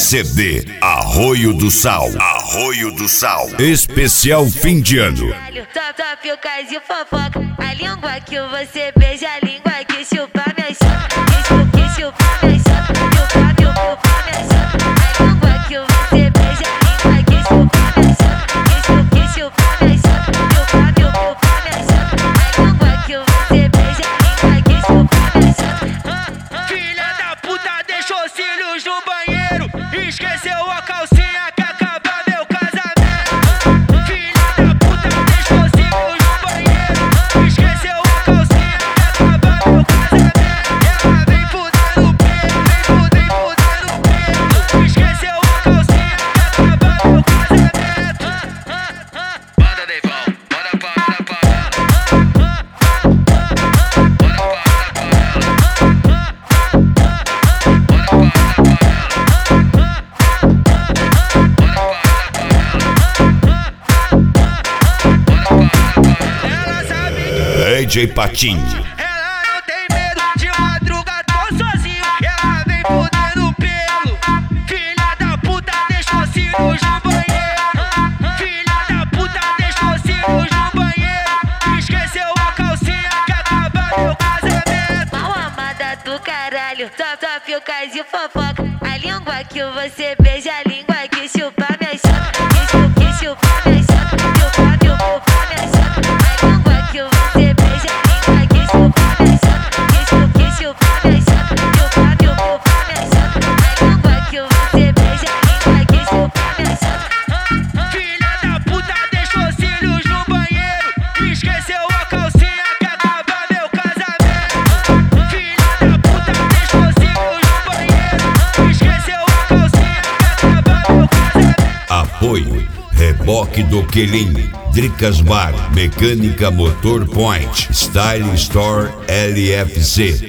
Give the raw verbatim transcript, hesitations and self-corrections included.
C D Arroio do Sal. Arroio do Sal. Especial fim de ano. Top, top, ocas e fofoca. A língua que você beija, a língua que chupa minha chapa. Que chupa minha chapa. Chupa, chupa minha chapa. A língua que você beija, a língua que chupa minha chapa. Que chupa minha chapa. Chupa, chupa minha chapa. A língua que você beija, a língua que chupa minha chapa. Filha da puta deixou cílios no banheiro. Esqueceu a calcinha que acaba meu casamento. Filha da puta deixou cílios no banheiro. Esqueceu a calcinha que acaba meu casamento. Ela vem fudendo o pelo, vem fudendo, fudendo o pelo. Esqueceu a calcinha que acaba meu casamento. Manda Deivão, manda pra ela, pra ela. Manda pra ela, pra ela. D J Patinho. Ela não tem medo de madruga, tô sozinho. Ela vem fudendo o pelo. Filha da puta deixou cílios no banheiro. Filha da puta deixou cílios no banheiro. Esqueceu a calcinha que acaba meu casamento. Mal amada do caralho. Top, top, ocas e fofoca. A língua que você beija, a língua que chupa minha chapa. Que chupa minha chapa. Chupa, chupa minha chapa. A língua que você beija, a língua que chupa minha chapa. Que chupa minha chapa. Chupa, chupa minha chapa. A língua que você beija, a língua que chupa minha chapa. Filha da puta deixou cílios no banheiro. Esqueceu a calcinha que acaba meu casamento. Filha da puta deixou cílios no banheiro. Esqueceu a calcinha que acaba meu casamento. Apoio Reboque do Quelim, Dricas Bar, Mecânica Motor Point, Style Store L F C.